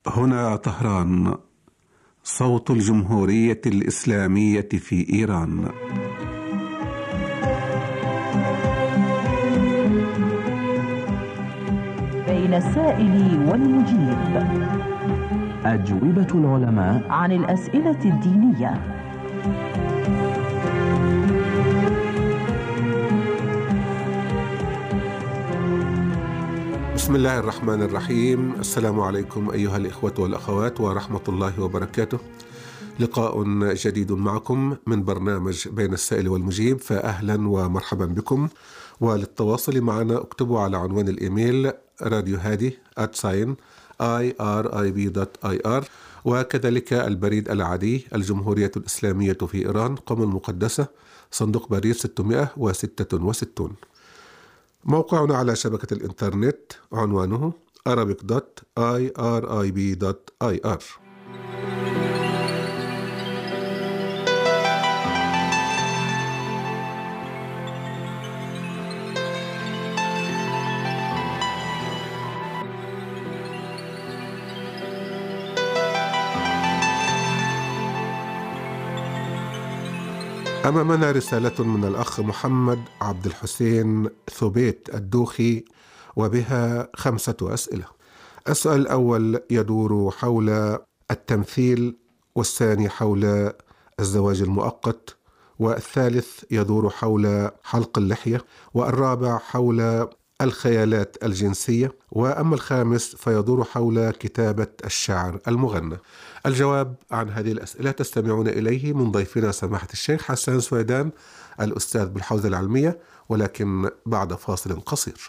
هنا طهران، صوت الجمهورية الإسلامية في إيران. بين السائل والمجيب، أجوبة العلماء عن الأسئلة الدينية. بسم الله الرحمن الرحيم. السلام عليكم أيها الإخوة والأخوات ورحمة الله وبركاته. لقاء جديد معكم من برنامج بين السائل والمجيب، فأهلا ومرحبا بكم. وللتواصل معنا اكتبوا على عنوان الإيميل راديو هادي @irib.ir، وكذلك البريد العادي الجمهورية الإسلامية في إيران، قم المقدسة، صندوق بريد 666. موقعنا على شبكة الإنترنت عنوانه arabic.irib.ir. أمامنا رسالة من الأخ محمد عبد الحسين ثبيت الدوخي، وبها 5 أسئلة. السؤال الأول يدور حول التمثيل، والثاني حول الزواج المؤقت، والثالث يدور حول حلق اللحية، والرابع حول الخيالات الجنسية، وأما الخامس فيدور حول كتابة الشعر المغنى. الجواب عن هذه الأسئلة تستمعون إليه من ضيفنا سماحة الشيخ حسان سويدان، الأستاذ بالحوزة العلمية، ولكن بعد فاصل قصير.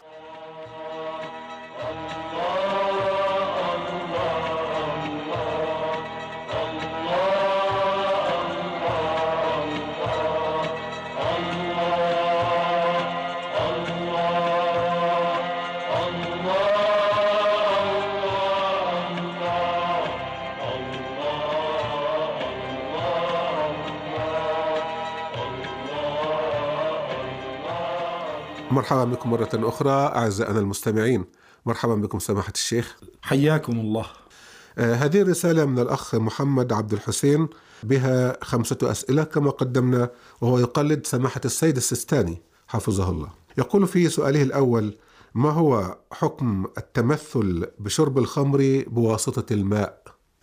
مرحبا بكم مرة أخرى أعزائنا المستمعين. مرحبا بكم سماحة الشيخ، حياكم الله. هذه الرسالة من الأخ محمد عبد الحسين، بها 5 أسئلة كما قدمنا، وهو يقلد سماحة السيد السيستاني حفظه الله. يقول في سؤاله الأول: ما هو حكم التمثل بشرب الخمر بواسطة الماء؟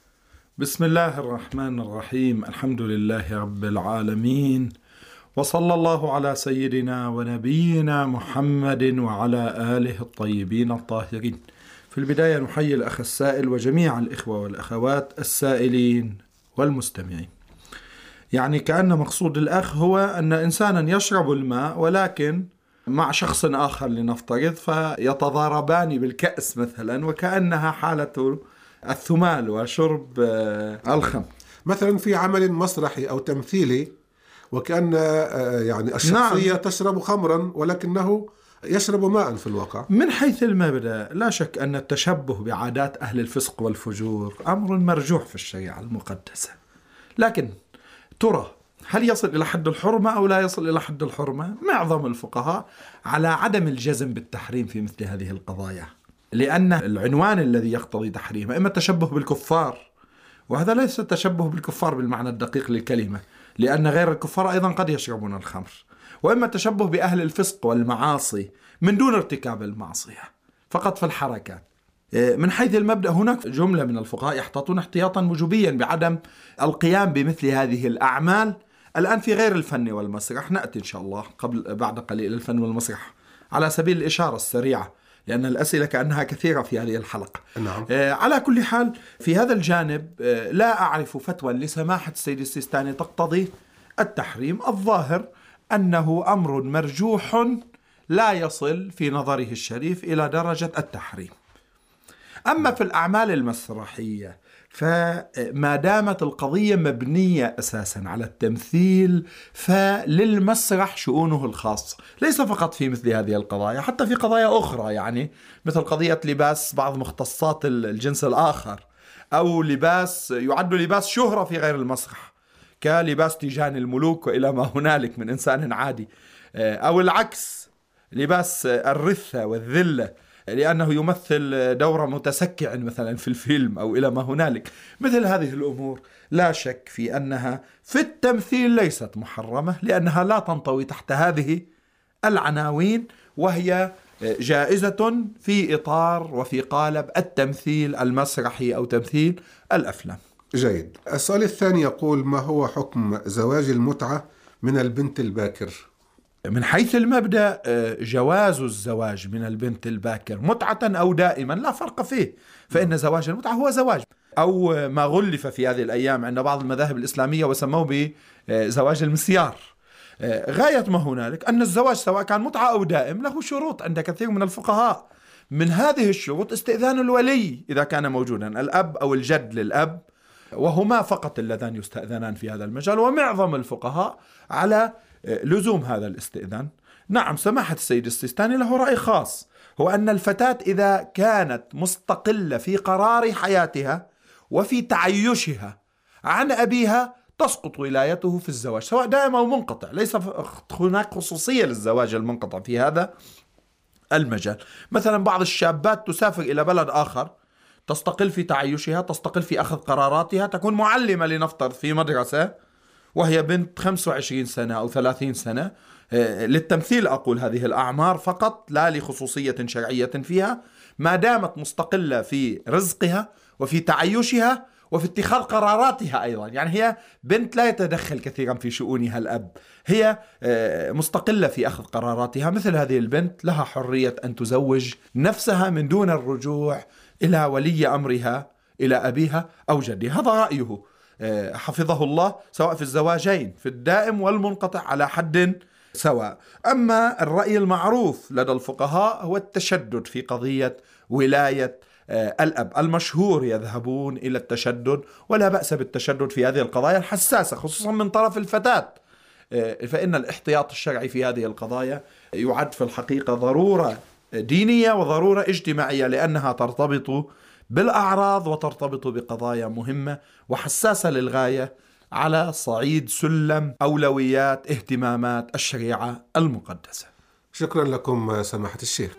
بسم الله الرحمن الرحيم، الحمد لله رب العالمين، وصلى الله على سيدنا ونبينا محمد وعلى آله الطيبين الطاهرين. في البداية نحيي الأخ السائل وجميع الإخوة والأخوات السائلين والمستمعين. يعني كأن مقصود الأخ هو أن إنسانا يشرب الماء ولكن مع شخص آخر لنفترض، فيتضاربان بالكأس مثلا، وكأنها حالة الثمال وشرب الخمر مثلا في عمل مسرحي أو تمثيلي، وكأن يعني الشخصية تشرب خمرا ولكنه يشرب ماء في الواقع. من حيث المبدأ لا شك أن التشبه بعادات أهل الفسق والفجور أمر مرجوح في الشريعة المقدسة، لكن ترى هل يصل إلى حد الحرمة أو لا يصل إلى حد الحرمة؟ معظم الفقهاء على عدم الجزم بالتحريم في مثل هذه القضايا، لأن العنوان الذي يقتضي تحريمه إما التشبه بالكفار، وهذا ليس التشبه بالكفار بالمعنى الدقيق للكلمة، لأن غير الكفار أيضا قد يشربون الخمر، وإما التشبه بأهل الفسق والمعاصي من دون ارتكاب المعصية، فقط في الحركات. من حيث المبدأ هناك جملة من الفقهاء يحتاطون احتياطا وجوبيا بعدم القيام بمثل هذه الأعمال الآن في غير الفن والمسرح. نأتي إن شاء الله بعد قليل الفن والمسرح على سبيل الإشارة السريعة، لأن الأسئلة كأنها كثيرة في هذه الحلقة. نعم. على كل حال في هذا الجانب لا أعرف فتوى لسماحة السيد السيستاني تقتضي التحريم. الظاهر أنه أمر مرجوح لا يصل في نظره الشريف إلى درجة التحريم. أما في الأعمال المسرحية فما دامت القضية مبنية أساسا على التمثيل، فللمسرح شؤونه الخاصة، ليس فقط في مثل هذه القضايا، حتى في قضايا أخرى، يعني مثل قضية لباس بعض مختصات الجنس الآخر، أو لباس يعد لباس شهرة في غير المسرح كلباس تيجان الملوك وإلى ما هنالك من إنسان عادي، أو العكس لباس الرثة والذلة لأنه يمثل دور متسكع مثلا في الفيلم أو إلى ما هنالك. مثل هذه الأمور لا شك في أنها في التمثيل ليست محرمة، لأنها لا تنطوي تحت هذه العناوين، وهي جائزة في إطار وفي قالب التمثيل المسرحي أو تمثيل الأفلام. جيد. السؤال الثاني يقول: ما هو حكم زواج المتعة من البنت الباكر؟ من حيث المبدأ جواز الزواج من البنت الباكر متعة أو دائما لا فرق فيه، فإن زواج المتعة هو زواج، أو ما غلف في هذه الأيام عند بعض المذاهب الإسلامية وسموه بزواج المسيار. غاية ما هنالك أن الزواج سواء كان متعة أو دائم له شروط عند كثير من الفقهاء. من هذه الشروط استئذان الولي إذا كان موجودا، الأب أو الجد للأب، وهما فقط اللذان يستأذنان في هذا المجال، ومعظم الفقهاء على لزوم هذا الاستئذان. نعم، سماحة السيد السيستاني له رأي خاص، هو أن الفتاة إذا كانت مستقلة في قرار حياتها وفي تعيشها عن أبيها تسقط ولايته في الزواج سواء دائم أو منقطع. ليس هناك خصوصية للزواج المنقطع في هذا المجال. مثلا بعض الشابات تسافر إلى بلد آخر، تستقل في تعيشها، تستقل في أخذ قراراتها، تكون معلمة لنفترض في مدرسة وهي بنت 25 سنة أو 30 سنة، للتمثيل أقول هذه الأعمار فقط لا لخصوصية شرعية فيها، ما دامت مستقلة في رزقها وفي تعيشها وفي اتخاذ قراراتها أيضا. يعني هي بنت لا يتدخل كثيرا في شؤونها الأب، هي مستقلة في أخذ قراراتها. مثل هذه البنت لها حرية أن تزوج نفسها من دون الرجوع إلى ولي أمرها، إلى أبيها أو جدها. هذا رأيه حفظه الله، سواء في الزواجين في الدائم والمنقطع على حد سواء. أما الرأي المعروف لدى الفقهاء هو التشدد في قضية ولاية الأب. المشهور يذهبون إلى التشدد، ولا بأس بالتشدد في هذه القضايا الحساسة خصوصا من طرف الفتاة، فإن الاحتياط الشرعي في هذه القضايا يعد في الحقيقة ضرورة دينية وضرورة اجتماعية، لأنها ترتبط بالأعراض وترتبط بقضايا مهمة وحساسة للغاية على صعيد سلم أولويات اهتمامات الشريعة المقدسة. شكرا لكم سماحة الشيخ.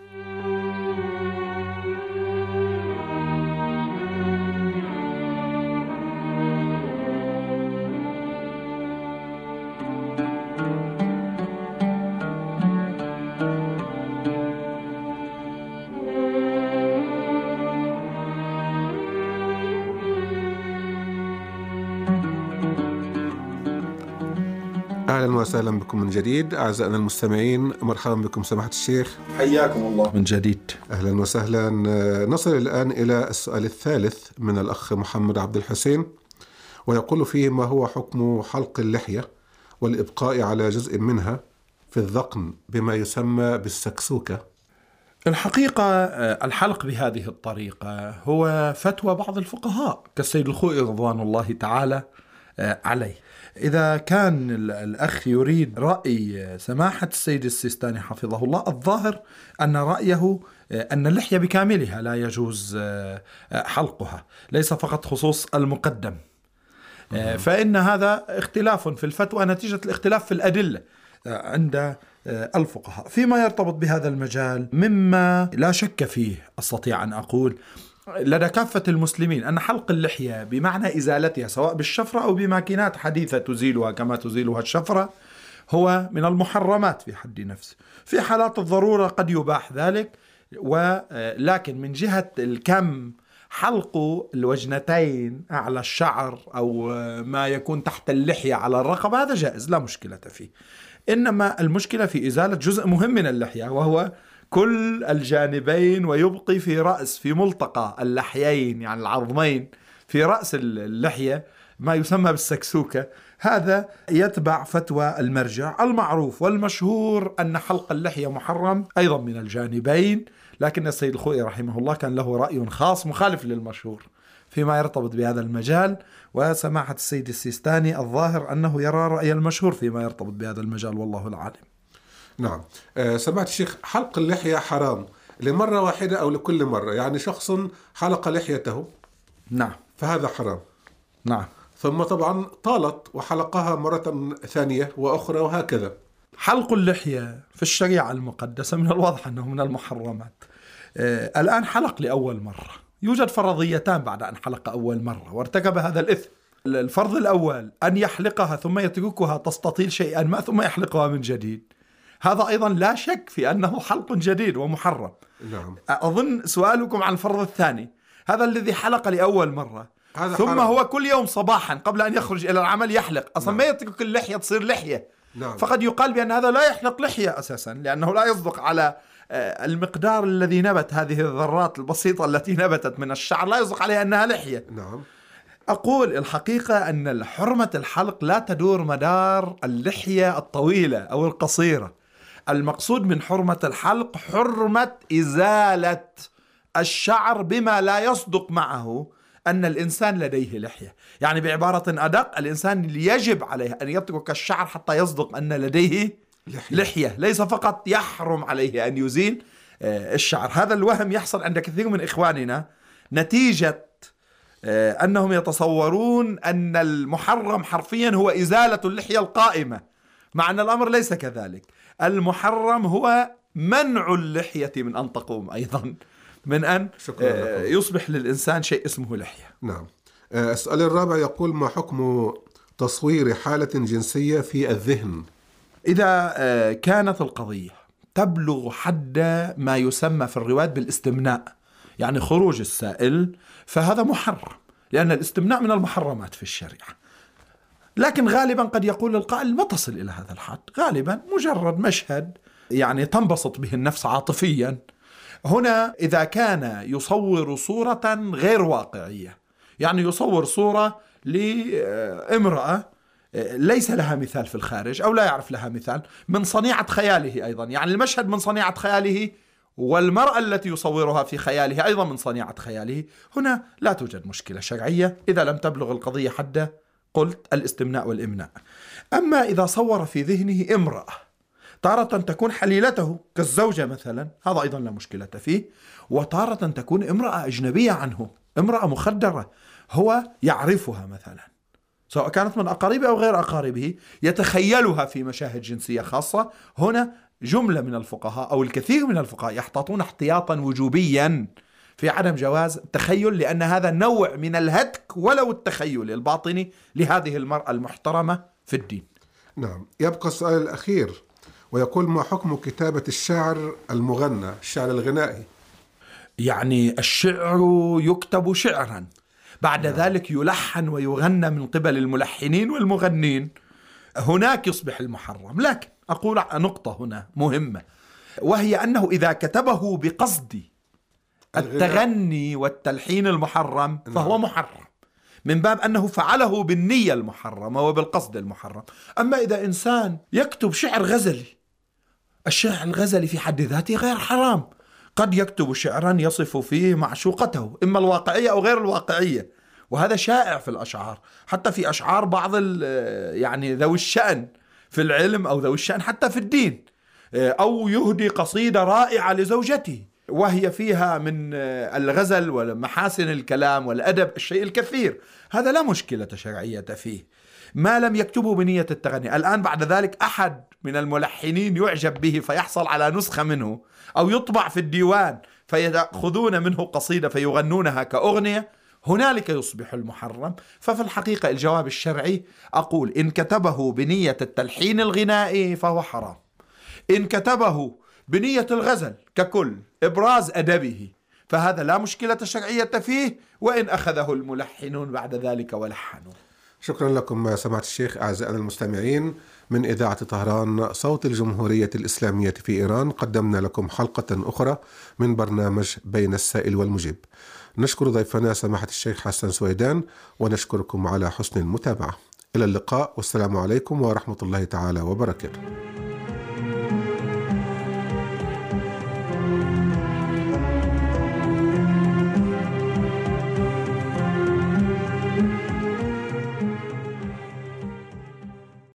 أهلا وسهلا بكم من جديد أعزائنا المستمعين، مرحبا بكم سماحة الشيخ. حياكم الله من جديد. أهلا وسهلا. نصل الآن إلى السؤال الثالث من الأخ محمد عبد الحسين، ويقول فيه: ما هو حكم حلق اللحية والإبقاء على جزء منها في الذقن بما يسمى بالسكسوكة؟ الحقيقة الحلق بهذه الطريقة هو فتوى بعض الفقهاء كالسيد الخوئي رضوان الله تعالى عليه. إذا كان الأخ يريد رأي سماحة السيد السيستاني حفظه الله، الظاهر أن رأيه أن اللحية بكاملها لا يجوز حلقها، ليس فقط خصوص المقدم، فإن هذا اختلاف في الفتوى نتيجة الاختلاف في الأدلة عند الفقهاء. فيما يرتبط بهذا المجال مما لا شك فيه أستطيع أن أقول لدى كافة المسلمين أن حلق اللحية بمعنى إزالتها سواء بالشفرة أو بماكينات حديثة تزيلها كما تزيلها الشفرة هو من المحرمات في حد نفسه. في حالات الضرورة قد يباح ذلك، ولكن من جهة الكم حلق الوجنتين أعلى الشعر أو ما يكون تحت اللحية على الرقبة هذا جائز لا مشكلة فيه. إنما المشكلة في إزالة جزء مهم من اللحية وهو كل الجانبين، ويبقي في رأس في ملتقى اللحيين يعني العظمين في رأس اللحية ما يسمى بالسكسوكة. هذا يتبع فتوى المرجع المعروف والمشهور أن حلق اللحية محرم أيضا من الجانبين، لكن السيد الخوئي رحمه الله كان له رأي خاص مخالف للمشهور فيما يرتبط بهذا المجال، وسماحة السيد السيستاني الظاهر أنه يرى رأي المشهور فيما يرتبط بهذا المجال والله العالم. نعم. سمعت الشيخ، حلق اللحية حرام لمرة واحدة أو لكل مرة؟ يعني شخص حلق لحيته نعم فهذا حرام، نعم، ثم طبعا طالت وحلقها مرة ثانية وأخرى وهكذا. حلق اللحية في الشريعة المقدسة من الواضح أنه من المحرمات، الآن حلق لأول مرة، يوجد فرضيتان بعد أن حلق أول مرة وارتكب هذا الإثم. الفرض الأول أن يحلقها ثم يتركها تستطيل شيئا ما ثم يحلقها من جديد، هذا أيضا لا شك في أنه حلق جديد ومحرم. نعم. أظن سؤالكم عن الفرض الثاني، هذا الذي حلق لأول مرة ثم حرام. هو كل يوم صباحا قبل أن يخرج إلى العمل يحلق، أصلا ما يترك اللحية تصير لحية. نعم. فقد يقال بأن هذا لا يحلق لحية أساسا، لأنه لا يصدق على المقدار الذي نبت، هذه الذرات البسيطة التي نبتت من الشعر لا يصدق عليها أنها لحية. نعم. أقول الحقيقة أن حرمة الحلق لا تدور مدار اللحية الطويلة أو القصيرة. المقصود من حرمة الحلق حرمة إزالة الشعر بما لا يصدق معه أن الإنسان لديه لحية. يعني بعبارة أدق، الإنسان يجب عليه أن يترك الشعر حتى يصدق أن لديه لحية، ليس فقط يحرم عليه أن يزيل الشعر. هذا الوهم يحصل عند كثير من إخواننا نتيجة أنهم يتصورون أن المحرم حرفيا هو إزالة اللحية القائمة، مع أن الأمر ليس كذلك. المحرم هو منع اللحية من أن تقوم، أيضا من أن يصبح للإنسان شيء اسمه لحية. نعم. السؤال الرابع يقول: ما حكم تصوير حالة جنسية في الذهن؟ إذا كانت القضية تبلغ حد ما يسمى في الروايات بالاستمناء، يعني خروج السائل، فهذا محرم، لأن الاستمناء من المحرمات في الشريعة. لكن غالبا قد يقول القائل ما تصل إلى هذا الحد، غالبا مجرد مشهد يعني تنبسط به النفس عاطفيا. هنا إذا كان يصور صورة غير واقعية، يعني يصور صورة لامرأة ليس لها مثال في الخارج أو لا يعرف لها مثال، من صنيعة خياله أيضا، يعني المشهد من صنيعة خياله والمرأة التي يصورها في خياله أيضا من صنيعة خياله، هنا لا توجد مشكلة شرعية إذا لم تبلغ القضية حد قلت الاستمناء والإمناء. أما إذا صور في ذهنه امرأة تارة تكون حليلته كالزوجة مثلا، هذا أيضا لا مشكلة فيه، وتارة تكون امرأة أجنبية عنه، امرأة مخدرة هو يعرفها مثلا، سواء كانت من أقاربه أو غير أقاربه، يتخيلها في مشاهد جنسية خاصة. هنا جملة من الفقهاء أو الكثير من الفقهاء يحتاطون احتياطا وجوبيا في عدم جواز التخيل، لأن هذا نوع من الهتك ولو التخيل الباطني لهذه المرأة المحترمة في الدين. نعم. يبقى السؤال الأخير ويقول: ما حكم كتابة الشعر المغنى، الشعر الغنائي؟ يعني الشعر يكتب شعرا، بعد ذلك يلحن ويغنى من قبل الملحنين والمغنين، هناك يصبح المحرم. لكن أقول نقطة هنا مهمة، وهي أنه إذا كتبه بقصد التغني والتلحين المحرم فهو محرم، من باب أنه فعله بالنية المحرمة وبالقصد المحرم. أما إذا إنسان يكتب شعر غزلي، الشعر الغزلي في حد ذاته غير حرام، قد يكتب شعرا يصف فيه معشوقته إما الواقعية أو غير الواقعية، وهذا شائع في الأشعار، حتى في أشعار بعض يعني ذوي الشأن في العلم أو ذوي الشأن حتى في الدين، أو يهدي قصيدة رائعة لزوجته وهي فيها من الغزل ومحاسن الكلام والأدب الشيء الكثير، هذا لا مشكلة شرعية فيه ما لم يكتبه بنية التغني. الآن بعد ذلك أحد من الملحنين يعجب به فيحصل على نسخة منه، أو يطبع في الديوان فيأخذون منه قصيدة فيغنونها كأغنية، هنالك يصبح المحرم. ففي الحقيقة الجواب الشرعي أقول: إن كتبه بنية التلحين الغنائي فهو حرام، إن كتبه بنية الغزل ككل إبراز أدبه فهذا لا مشكلة شرعية فيه، وإن أخذه الملحنون بعد ذلك ولحنوا. شكرا لكم سماحة الشيخ. أعزائنا المستمعين، من إذاعة طهران صوت الجمهورية الإسلامية في إيران، قدمنا لكم حلقة أخرى من برنامج بين السائل والمجيب. نشكر ضيفنا سماحة الشيخ حسن سويدان، ونشكركم على حسن المتابعة. إلى اللقاء، والسلام عليكم ورحمة الله تعالى وبركاته.